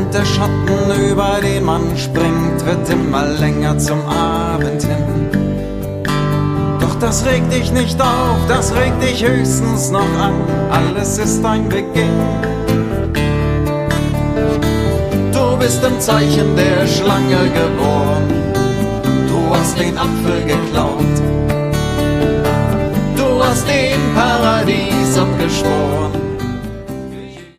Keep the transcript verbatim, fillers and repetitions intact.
Und der Schatten, über den man springt, wird immer länger zum Abend hin. Doch das regt dich nicht auf, das regt dich höchstens noch an. Alles ist ein Beginn. Du bist im Zeichen der Schlange geboren. Du hast den Apfel geklaut. Du hast dem Paradies abgeschworen.